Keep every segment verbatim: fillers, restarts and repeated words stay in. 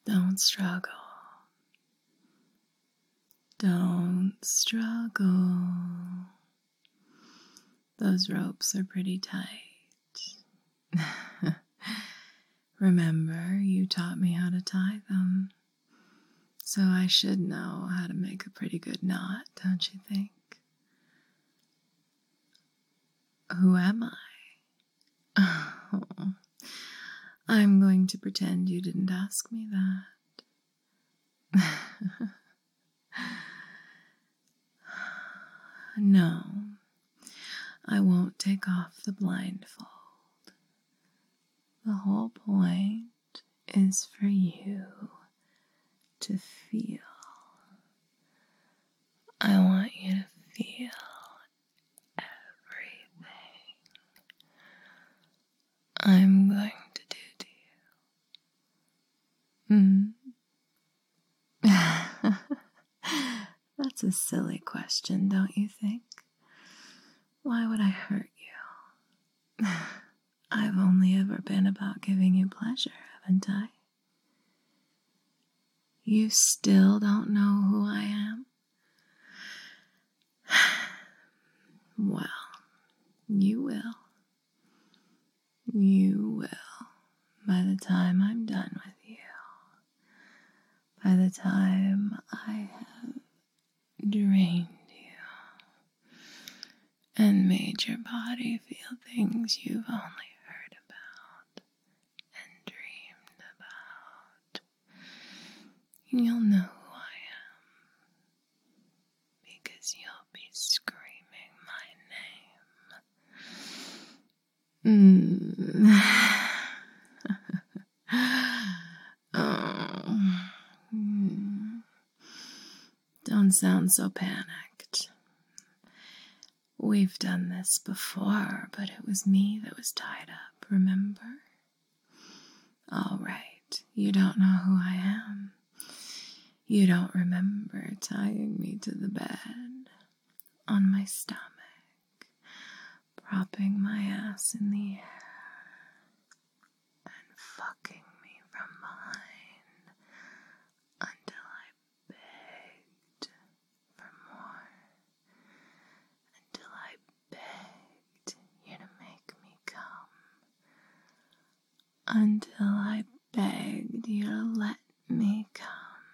Don't struggle. Don't struggle. Those ropes are pretty tight. Remember, you taught me how to tie them. So I should know how to make a pretty good knot, don't you think? Who am I? Oh, I'm going to pretend you didn't ask me that. No, I won't take off the blindfold. The whole point is for you to feel. I want you to feel everything I'm going to do to you. Hmm? That's a silly question, don't you think? Why would I hurt you? I've only ever been about giving you pleasure, haven't I? You still don't know who I am? Well, you will. You will by the time I'm done with you. By the time I have drained you and made your body feel things you've only heard about and dreamed about, you'll know who I am, because you'll be screaming my name. Mm. Oh. Mm. Don't sound so panicked. We've done this before, but it was me that was tied up, remember? All right, you don't know who I am. You don't remember tying me to the bed on my stomach, propping my ass in the air, and fucking me from behind until I begged for more, until I begged you to make me come, until I begged you to let me come.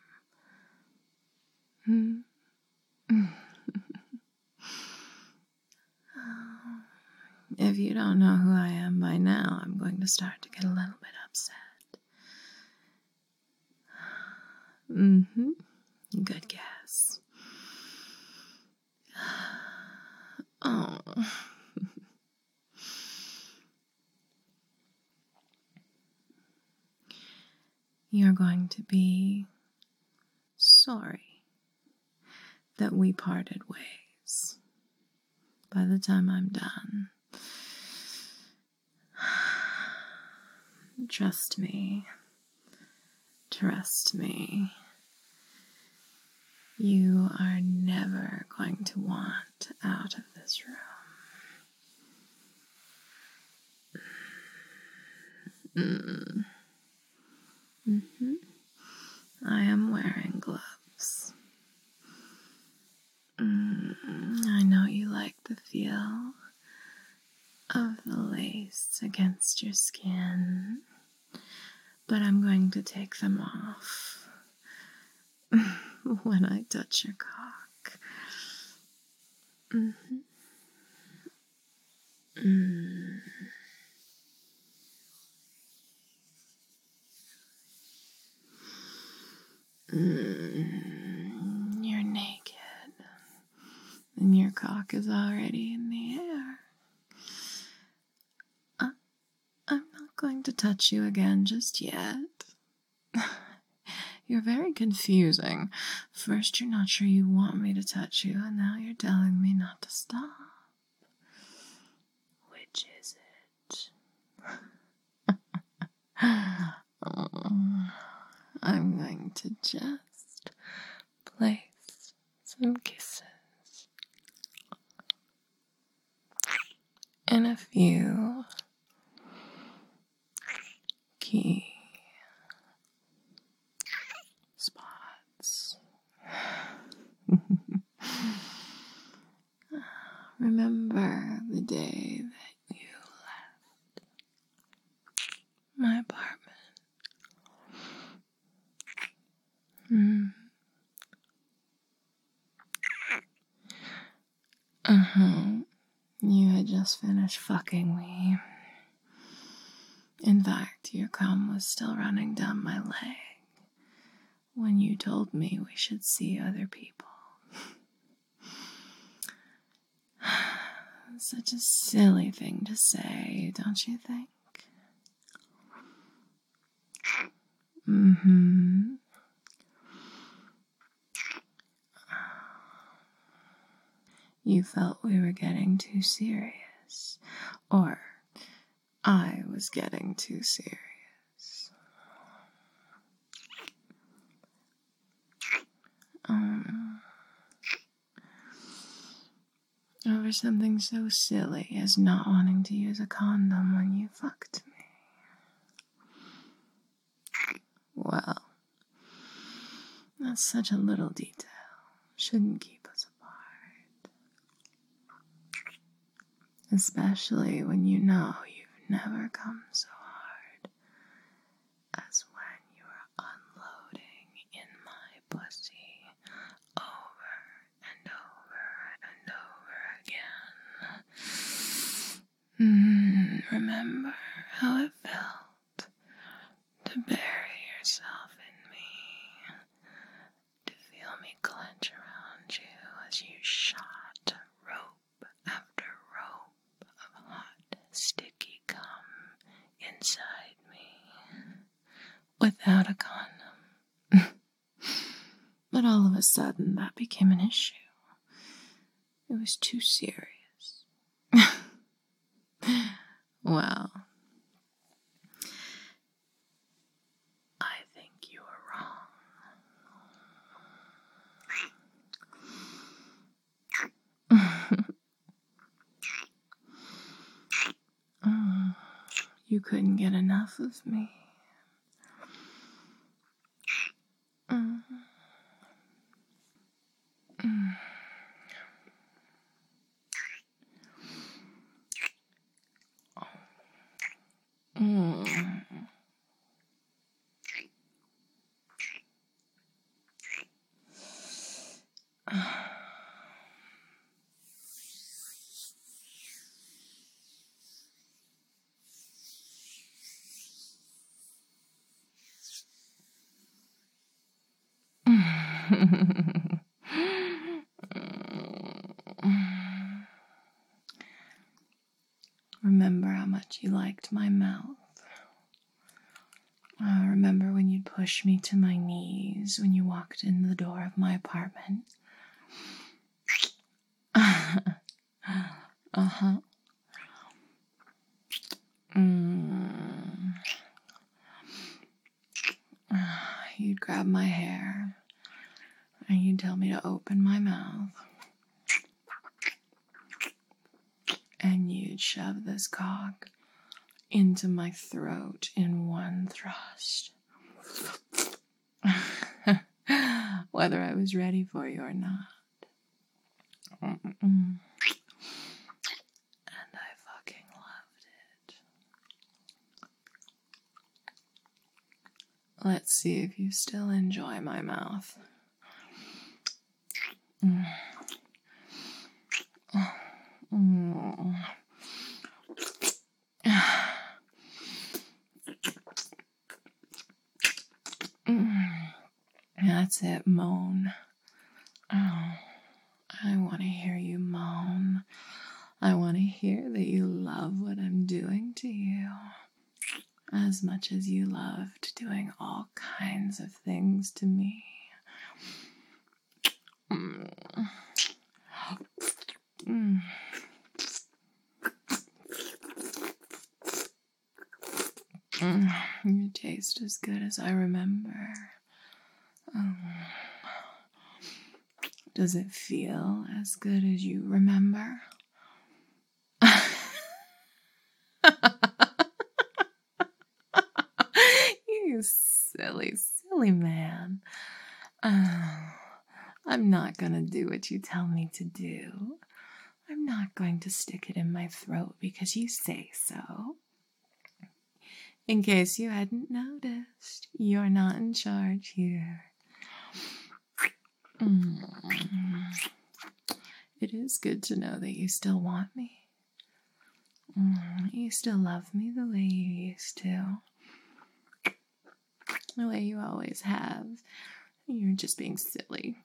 Hmm? If you don't know who I am by now, I'm going to start to get a little bit upset. Mm-hmm. Good guess. Oh. You're going to be sorry that we parted ways by the time I'm done. Trust me. Trust me. You are never going to want out of this room. Mm. Mm-hmm. I am wearing gloves. Mm, I know you like the feel of the lace against your skin, but I'm going to take them off when I touch your cock. Mm-hmm. Mm. Mm. You're naked, and your cock is already in the air. Uh, I'm not going to touch you again just yet. You're very confusing. First, you're not sure you want me to touch you, and now you're telling me not to stop. Which is it? Oh, I'm going to just place some kisses and a few key Remember the day that you left my apartment. Hmm. Uh-huh. You had just finished fucking me. In fact, your cum was still running down my leg when you told me we should see other people. Such a silly thing to say, don't you think? Mm-hmm. You felt we were getting too serious, or I was getting too serious. Um, over something so silly as not wanting to use a condom when you fucked me. Well, that's such a little detail. Shouldn't keep us apart. Especially when you know you've never come so hard as when you were unloading in my pussy over and over and over again. Mm, remember how it felt to bury yourself in me, to feel me clench around you as you shot rope after rope of hot, sticky cum inside me, without a condom. But all of a sudden, that became an issue. It was too serious. Well, I think you were wrong. Oh, you couldn't get enough of me. Mm. Mm. Mm. Remember how much you liked my mouth. Uh, remember when you'd push me to my knees when you walked in the door of my apartment? Uh-huh. Mm. You'd grab my hair and you'd tell me to open my mouth. And you'd shove this cock into my throat in one thrust. Whether I was ready for you or not. Mm-mm. And I fucking loved it. Let's see if you still enjoy my mouth. Mm. Mm. That's it, moan. Oh, I want to hear you moan. I want to hear that you love what I'm doing to you as much as you loved doing all kinds of things to me. Mm. Mm. Mm. You taste as good as I remember. Um, does it feel as good as you remember? You silly, silly man. Oh, I'm not gonna do what you tell me to do. I'm not going to stick it in my throat because you say so. In case you hadn't noticed, you're not in charge here. Mm. It is good to know that you still want me. Mm. You still love me the way you used to. The way you always have. You're just being silly.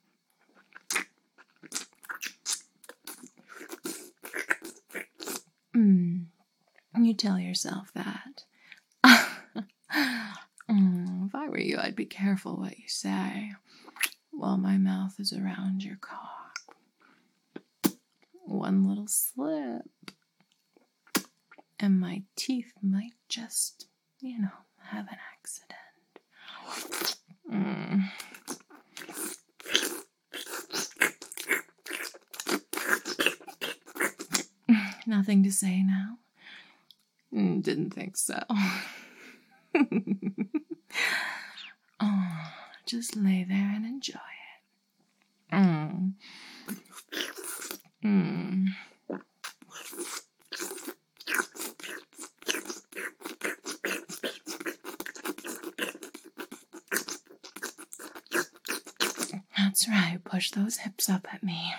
Mm. You tell yourself that. mm, if I were you, I'd be careful what you say while my mouth is around your cock. One little slip, and my teeth might just, you know, have an accident. Mm. Nothing to say now? Mm, didn't think so. Oh, just lay there and enjoy it. Mm. Mm. That's right, push those hips up at me.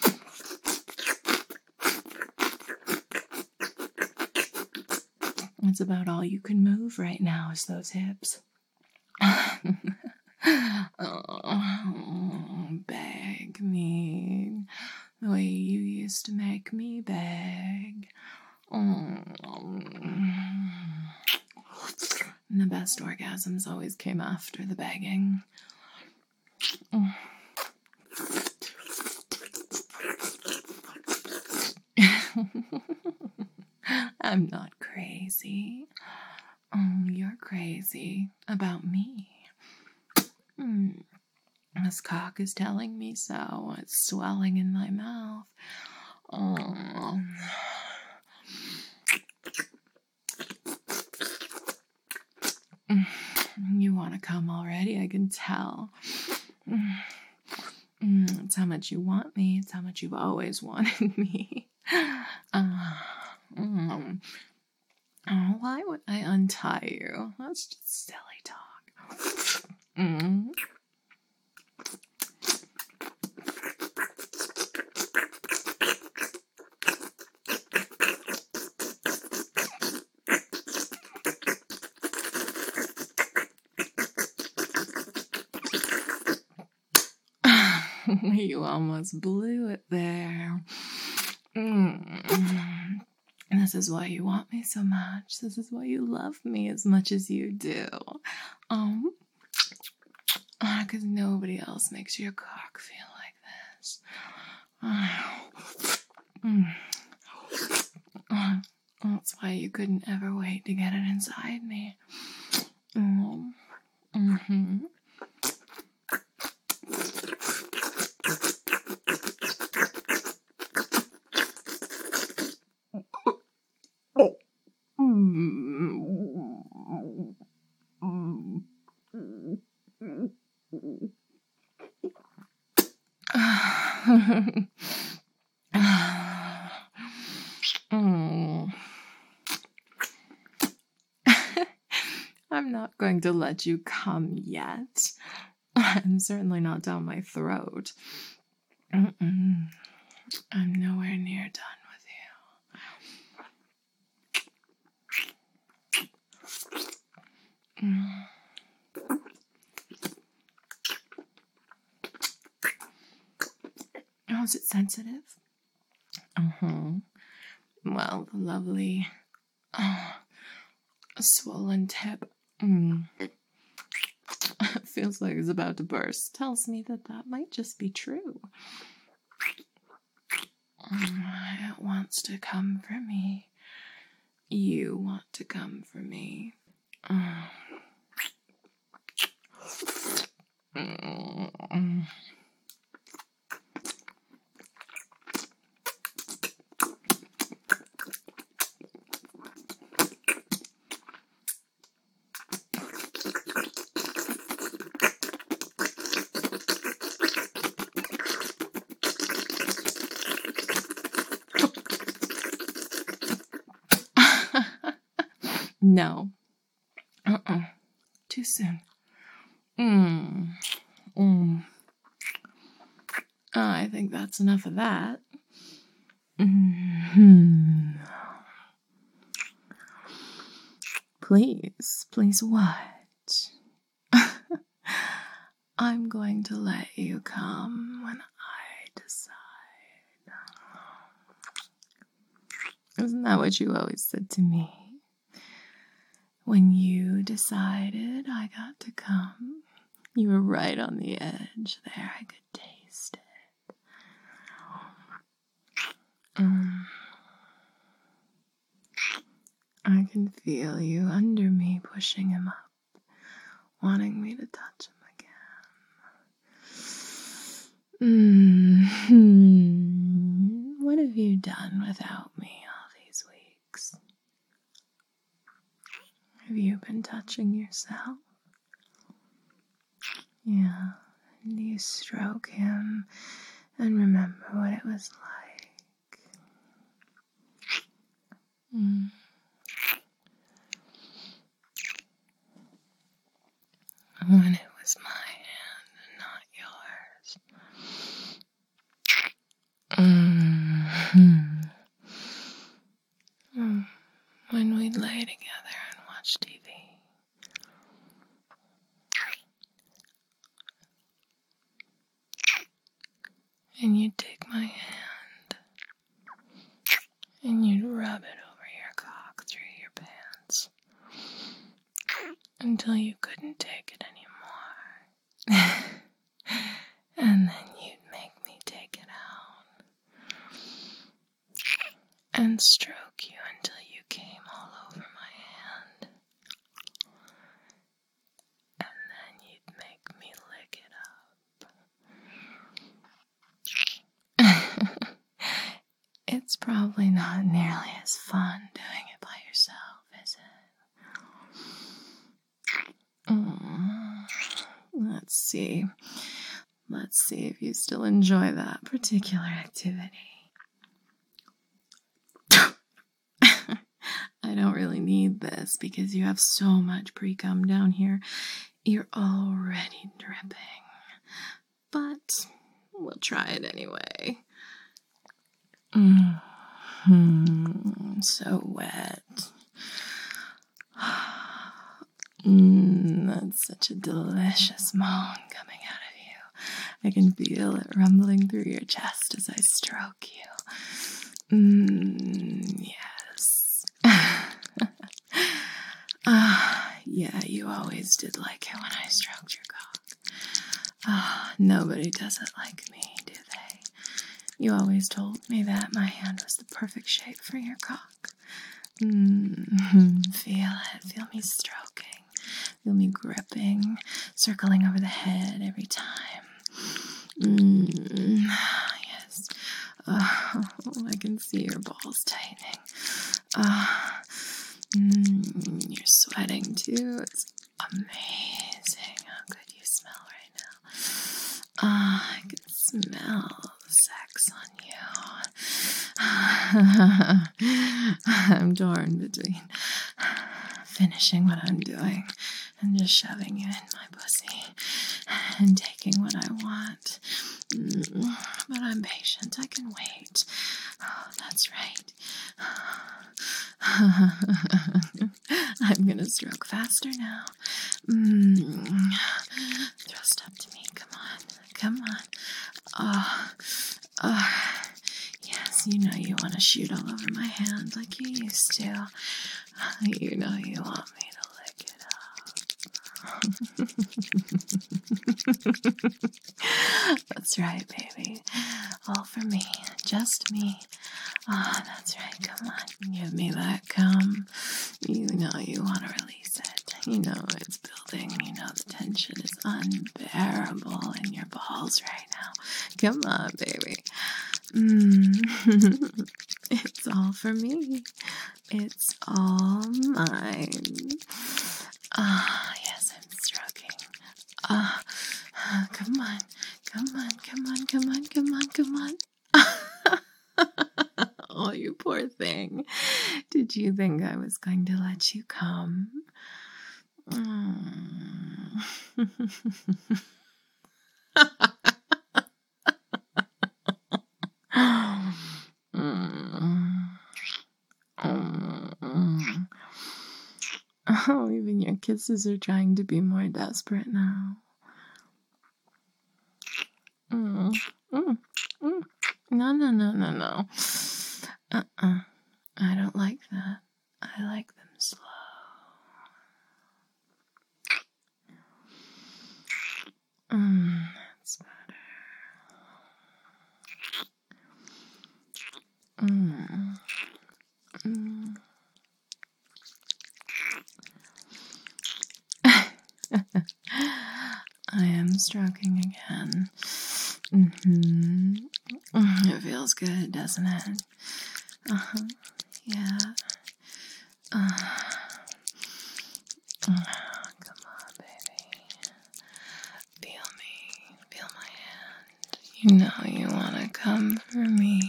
That's about all you can move right now is those hips. Oh, beg me the way you used to make me beg. Oh. And the best orgasms always came after the begging. Oh. I'm not crazy. Oh, you're crazy about me. Mm. This cock is telling me so. It's swelling in my mouth. Oh. You want to come already, I can tell. Mm, it's how much you want me. It's how much you've always wanted me. Uh, mm. Oh, why would I untie you? That's just silly talk. Mm. You almost blew it there. Mm. This is why you want me so much. This is why you love me as much as you do. Um, because nobody else makes your cock feel like this. Mm. That's why you couldn't ever wait to get it inside me. Mm. Mm-hmm. I'm not going to let you come yet. I'm certainly not down my throat. Mm-mm. I'm nowhere near done with you. Mm. Oh, is it sensitive? Uh-huh. Well, the lovely uh, swollen tip mm, feels like it's about to burst. Tells me that that might just be true. Mm, it wants to come for me. You want to come for me. Uh. Mm. No. Uh-uh. Too soon. Mm. Mm. Oh, I think that's enough of that. Mm-hmm. Please, please what? I'm going to let you come when I decide. Isn't that what you always said to me? When you decided I got to come, you were right on the edge there. I could taste it. Um, I can feel you under me, pushing him up, wanting me to touch him again. Mm-hmm. What have you done without me all these weeks? Have you been touching yourself? Yeah. And you stroke him and remember what it was like. Mm. When it was my hand and not yours. Mm-hmm. Mm. When we'd lay together and watch T V. And you'd take my hand and you'd rub it over your cock through your pants until you couldn't take it anymore. And then you'd make me take it out and stroke you until you came all over my hand. And then you'd make me lick it up. It's probably not nearly as fun doing it by yourself, is it? Mm. Let's see. Let's see if you still enjoy that particular activity. I don't really need this because you have so much pre-cum down here. You're already dripping. But we'll try it anyway. Mm-hmm. So wet. Mm, that's such a delicious moan coming out of you. I can feel it rumbling through your chest as I stroke you. Mm, yes. Ah, yeah, you always did like it when I stroked your cock. Ah, nobody does it like me, do they? You always told me that my hand was the perfect shape for your cock. Mm-hmm. Feel it. Feel me stroking. Feel me gripping, circling over the head every time. Mm, yes. Oh, I can see your balls tightening. Oh, mm, you're sweating too. It's amazing how good you smell right now. Oh, I can smell the sex on you. I'm torn between finishing what I'm doing and just shoving you in my pussy and taking what I want. Mm, but I'm patient. I can wait. Oh, that's right. I'm gonna stroke faster now. Mm, thrust up to me. Come on. Come on. Oh, oh. Yes, you know you want to shoot all over my hand like you used to. You know you want me to lick it up. That's right, baby. All for me. Just me. Ah, oh, that's right. Come on. Give me that cum. You know you want to release it. You know it's building. You know the tension is unbearable in your balls right now. Come on, baby. Mm. It's all for me. It's all mine. Ah, yes, I'm stroking. Ah, come on, come on, come on, come on, come on, come on. Oh, you poor thing. Did Did you think I was going to let you come? Mm. Oh, even your kisses are trying to be more desperate now. Mm, mm, mm. No, no, no, no, no. Uh-uh. I don't like that. I like them slow. Mm, that's better. Mm. Mm. I am stroking again. Mm-hmm. It feels good, doesn't it? Uh-huh. Yeah. Uh, uh, come on, baby. Feel me. Feel my hand. You know you want to come for me.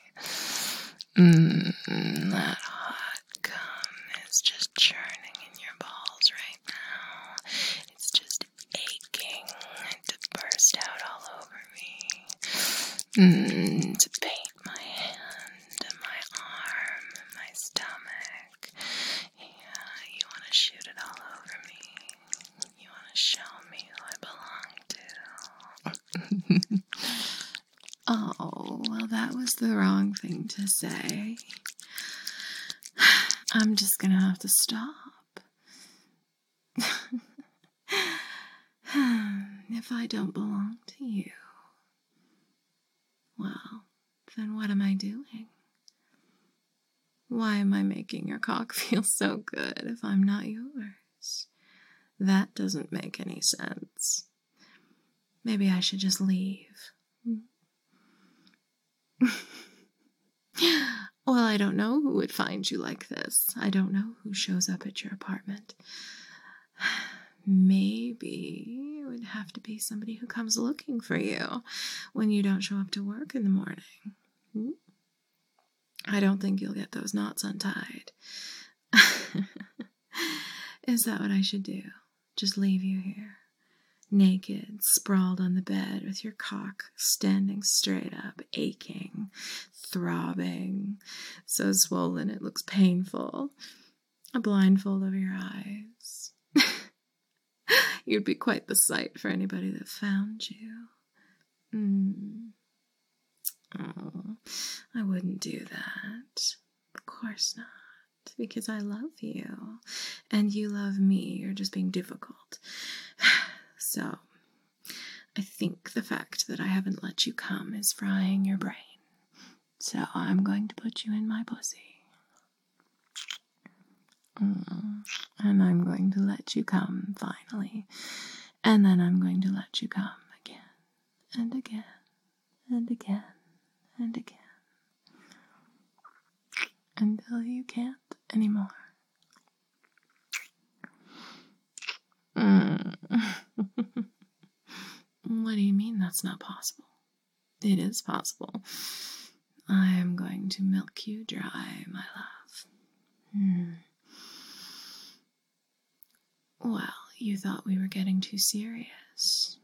Mm, that hot cum is just churning in your balls right now. It's just aching to burst out all over me. Mm, to paint my hand and my arm and my stomach. Yeah, you want to shoot it all over me. You want to show me who I belong to. Oh, well, that was the wrong thing to say. I'm just gonna have to stop. If I don't belong to you, well, then what am I doing? Why am I making your cock feel so good if I'm not yours? That doesn't make any sense. Maybe I should just leave. Well, I don't know who would find you like this. I don't know who shows up at your apartment. Maybe it would have to be somebody who comes looking for you when you don't show up to work in the morning. Hmm? I don't think you'll get those knots untied. Is that what I should do? Just leave you here? Naked, sprawled on the bed with your cock standing straight up, aching, throbbing, so swollen it looks painful. A blindfold over your eyes. You'd be quite the sight for anybody that found you. Mm. Oh, I wouldn't do that. Of course not. Because I love you. And you love me. You're just being difficult. So, I think the fact that I haven't let you come is frying your brain. So, I'm going to put you in my pussy. Mm. And I'm going to let you come, finally. And then I'm going to let you come again, and again, and again, and again. Until you can't anymore. Mm. What do you mean that's not possible? It is possible. I am going to milk you dry, my love. Hmm. Well, you thought we were getting too serious.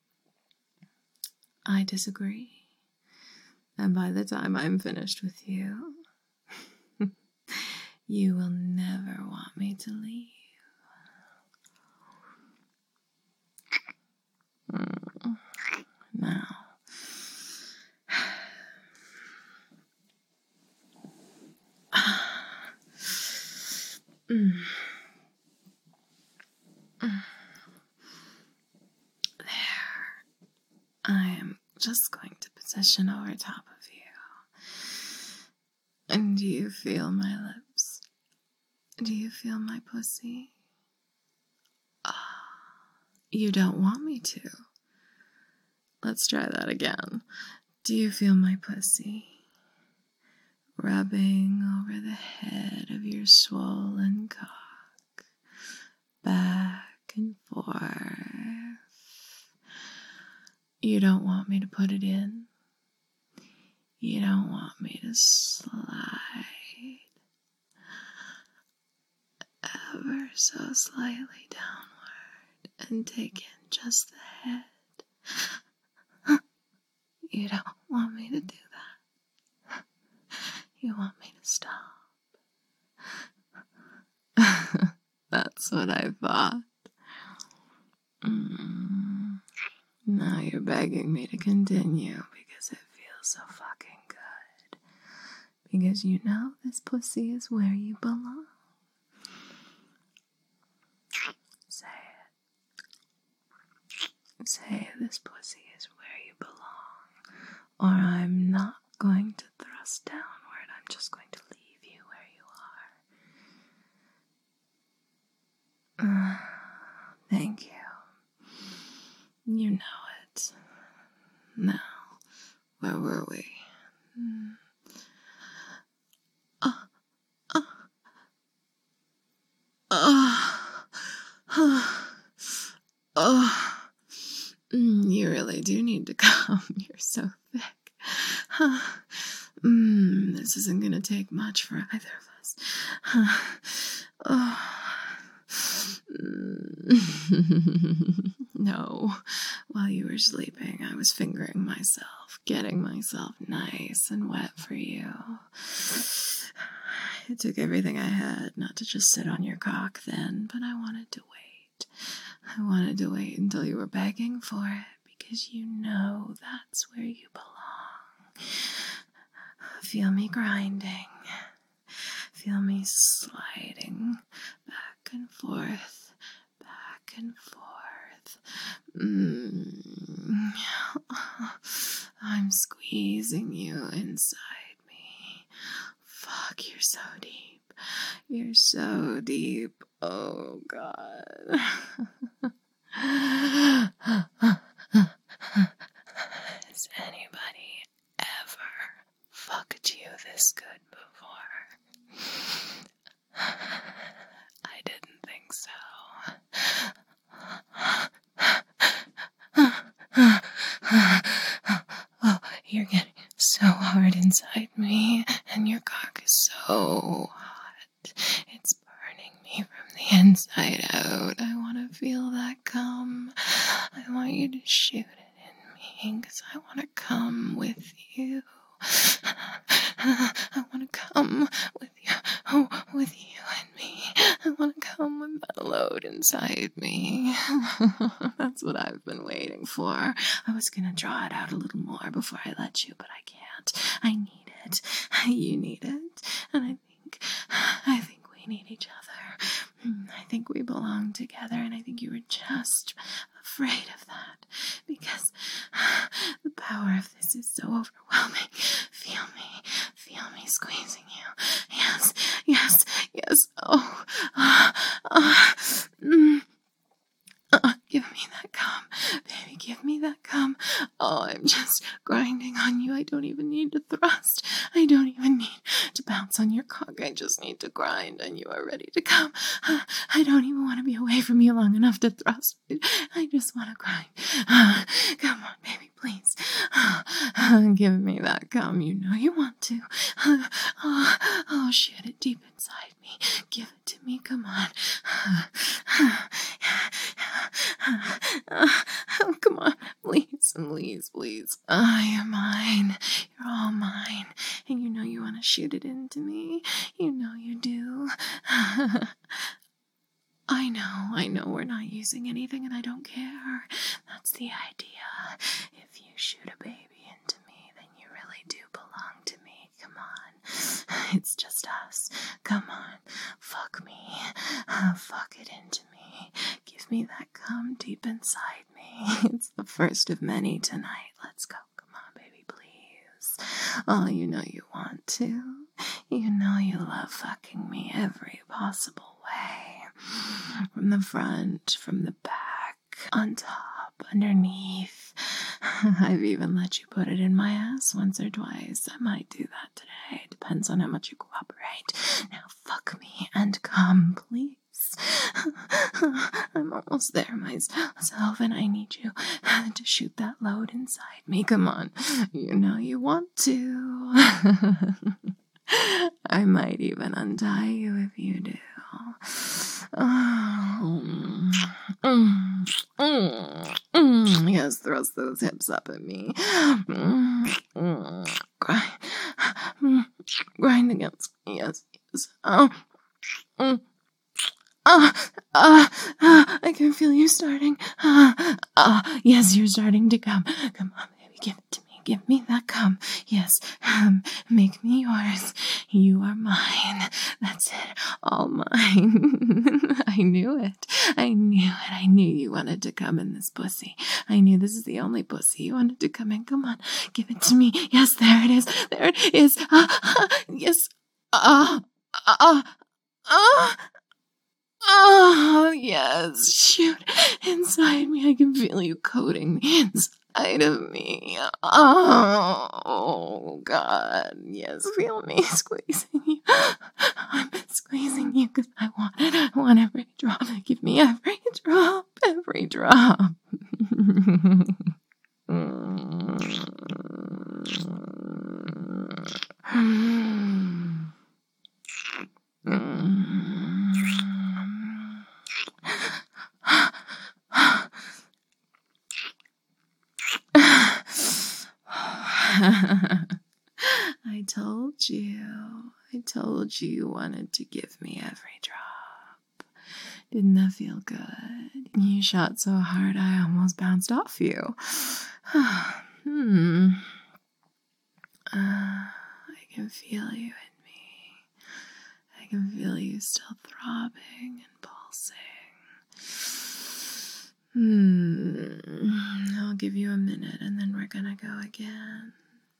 I disagree. And by the time I'm finished with you, you will never want me to leave. Mm. Now, mm. There. I am just going to position over top of you. And do you feel my lips? Do you feel my pussy? Oh, you don't want me to. Let's try that again. Do you feel my pussy? Rubbing over the head of your swollen cock. Back and forth. You don't want me to put it in. You don't want me to slide. ever so slightly downward and take in just the head. You don't want me to do that. You want me to stop. That's what I thought. Mm. Now you're begging me to continue because it feels so fucking good. Because you know this pussy is where you belong. Say it. Say this pussy is where you belong. Or I'm not going to thrust downward. I'm just going to leave you where you are. Uh, thank you. You know it. Now, where were we? Hmm. Oh, oh, oh, oh, oh. Mm, you really do need to come. You're so thick. Huh. Mm, this isn't gonna take much for either of us. Huh. Oh. Mm. No, while you were sleeping, I was fingering myself, getting myself nice and wet for you. It took everything I had not to just sit on your cock then, but I wanted to wait. I wanted to wait until you were begging for it, because you know that's where you belong. Feel me grinding. Feel me sliding back and forth, back and forth. Mm. I'm squeezing you inside me. Fuck, you're so deep. You're so deep. Oh, God. Has anybody ever fucked you this good before? I didn't think so. Oh, you're getting so hard inside me, and your cock is so hot. It's burning me from the inside out. I want to feel that cum. I want you to shoot it in me, because I want to come with you. I want to come with you, oh, with you and me. I want to come with that load inside me. That's what I've been waiting for. I was going to draw it out a little more before I let you, but I can't. I need it. You need it. And I think, I think we need each other. I think we belong together, and I think you were just afraid of that, because the power of this is so overwhelming. Feel me, feel me squeezing you. Yes, yes, yes. Oh, uh, uh, mm. Uh, give me that cum, baby, give me that cum. Oh, I'm just grinding on you. I don't even need to thrust. I don't even need to bounce on your cock. I just need to grind, and you are ready to come. Uh, I don't even want to be away from you long enough to thrust. I just want to grind. Uh, come on, baby, please. Uh, uh, give me that cum. You know you want to. Uh, oh, oh, shoot it deep inside me. Give it to me. Come on. Uh, uh, Oh, come on, please, please, please. I am mine. You're all mine. And you know you want to shoot it into me. You know you do. I know, I know we're not using anything, and I don't care. That's the idea. If you shoot a baby into me, then you really do belong to me. Come on. It's just us. Come on. Fuck me. Uh, fuck it into me. Give me that cum deep inside me. It's the first of many tonight. Let's go. Come on, baby, please. Oh, you know you want to. You know you love fucking me every possible way. From the front, from the back, on top, underneath. I've even let you put it in my ass once or twice. I might do that today. Depends on how much you cooperate. Now fuck me and come, please. I'm almost there myself, and I need you to shoot that load inside me. Come on. You know you want to. I might even untie you if you do. Oh, mm, mm, mm. Yes, thrust those hips up at me. Mm, mm. Grind, mm, grind against me. Yes, yes. Oh, mm. Ah, ah, ah, I can feel you starting. Ah, ah, yes, you're starting to come. Come on, baby, give it to me. Give me that cum. Yes, um, make me yours. You are mine. That's it. All mine. I knew it. I knew it. I knew you wanted to come in this pussy. I knew this is the only pussy you wanted to come in. Come on, give it to me. Yes, there it is. There it is. Ah, ah, yes. Ah, ah, ah. Oh, yes, shoot. Inside me, I can feel you coating me inside of me. Oh, God. Yes, feel me squeezing you. I'm squeezing you because I want it. I want every drop. Give me every drop, every drop. I told you. I told you you wanted to give me every drop. Didn't that feel good? You shot so hard I almost bounced off you. hmm. Uh, I can feel you in me. I can feel you still throbbing and pulsing. Hmm. I'll give you a minute and then we're gonna go again.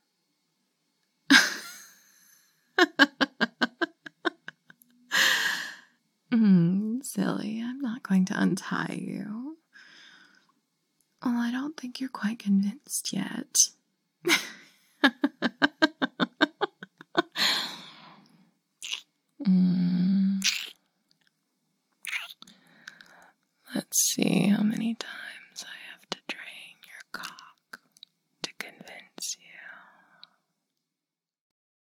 mm, silly, I'm not going to untie you. Well, I don't think you're quite convinced yet.